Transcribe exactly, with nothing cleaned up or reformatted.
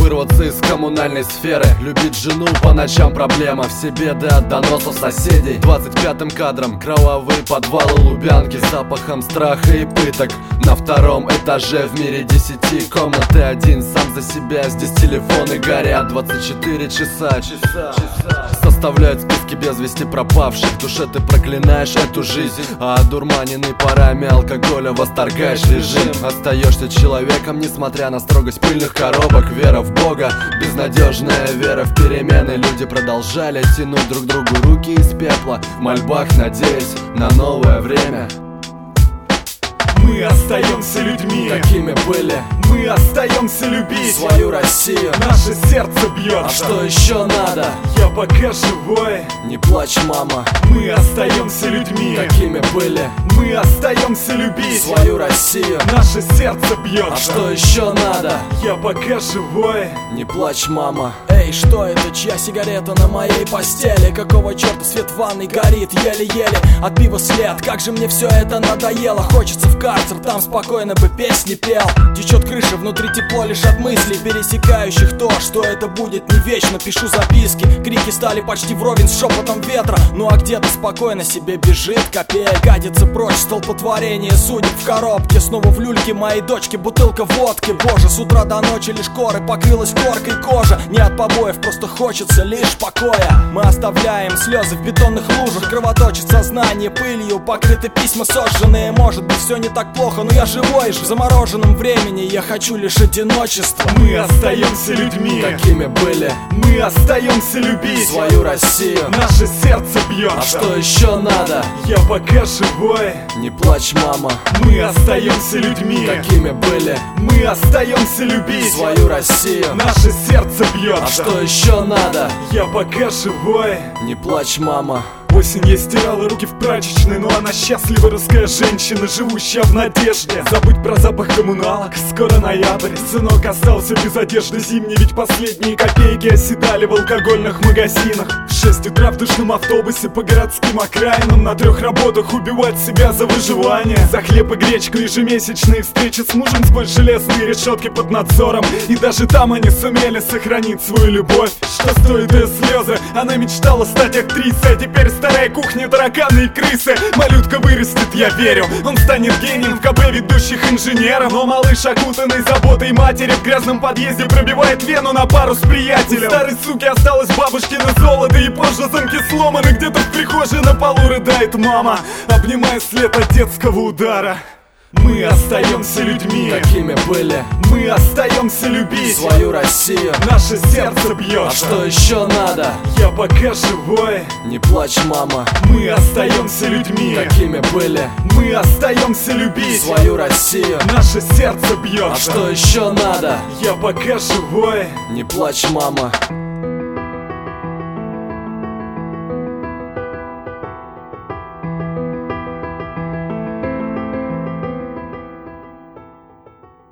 вырваться из коммунальной сферы. Любить жену по ночам проблема, все беды от доносов соседей. Двадцать пятым кадром кровавые подвалы Лубянки с запахом страха и пыток. На втором этаже в мире десяти комнат ты один, сам за себя. Здесь телефоны горят двадцать четыре часа. Составляют списки без вести пропавших. В душе ты проклинаешь эту жизнь, а одурманенный парами алкоголя восторгаешь режим. Остаешься человеком, несмотря на строгость пыльных коробок. Вера в Бога, безнадежная вера в перемены. Люди продолжали тянуть друг другу руки из пепла, в мольбах надеясь на новое время. Мы остаемся людьми, какими были. Мы остаемся любить свою Россию. Наше сердце бьется. А что еще надо? Я пока живой. Не плачь, мама. Мы остаемся людьми, какими были. Мы остаемся любить свою Россию. Наше сердце бьется. А что еще надо? Я пока живой. Не плачь, мама. Эй, что это? Чья сигарета на моей постели? Какого черта свет в ванной горит еле-еле? От пива след, как же мне все это надоело. Хочется в карцер, там спокойно бы песни пел. Течет крыша, внутри тепло лишь от мыслей пересекающих то, что это будет не вечно. Пишу записки, крики стали почти вровень с шепотом ветра. Ну а где-то спокойно себе бежит капель. Катится прочь столпотворение судеб в коробке. Снова в люльке моей дочки бутылка водки. Боже, с утра до ночи лишь коры, покрылась коркой кожа. Не от побоев, просто хочется лишь покоя. Мы оставляем слезы в бетонных лужах. Кровоточит сознание пылью, покрыты письма сожженные. Может быть все не так плохо, но я живой же. В замороженном времени я хочу лишь одиночества. Мы остаемся людьми, какими были. Мы остаемся любить свою Россию. Наше сердце бьется. А что еще надо? Я пока живой. Не плачь, мама. Мы остаемся людьми, какими были. Мы остаемся любить свою Россию. Наше сердце бьется. А что еще надо? Я пока живой. Не плачь, мама. Осень я стирала руки в прачечной, но она счастлива, русская женщина, живущая в надежде. Забыть про запах коммуналок, скоро ноябрь. Сынок остался без одежды зимней, ведь последние копейки оседали в алкогольных магазинах. В шесть утра в душном автобусе по городским окраинам. На трех работах убивать себя за выживание. За хлеб и гречку ежемесячные встречи с мужем сквозь железные решетки под надзором. И даже там они сумели сохранить свою любовь. Что стоит ее слезы? Она мечтала стать актрисой, а теперь старая кухня, тараканы и крысы. Малютка вырастет, я верю, он станет гением в КБ ведущих инженеров. Но малыш, окутанный заботой матери, в грязном подъезде пробивает вену на пару с приятелем. У старой суки осталось бабушкино золото, и позже замки сломаны. Где-то в прихожей на полу рыдает мама, обнимая след от детского удара. Мы остаемся людьми, какими были. Мы остаемся любить свою Россию. Наше сердце бьется. А что еще надо? Я пока живой. Не плачь, мама. Мы остаемся людьми, какими были. Мы остаемся любить свою Россию. Наше сердце бьется. А что еще надо? Я пока живой. Не плачь, мама.